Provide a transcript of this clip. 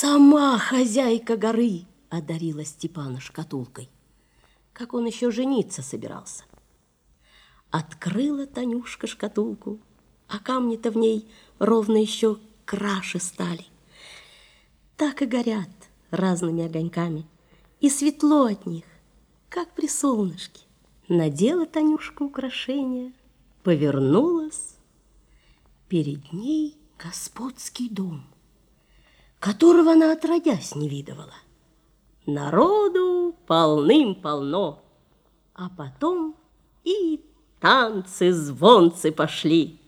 Сама хозяйка горы одарила Степана шкатулкой, как он еще жениться собирался. Открыла Танюшка шкатулку, а камни-то в ней ровно еще краше стали. Так и горят разными огоньками, и светло от них, как при солнышке. Надела Танюшка украшения, повернулась. Перед ней господский дом, которого она отродясь не видывала. Народу полным-полно, а потом и танцы-звонцы пошли.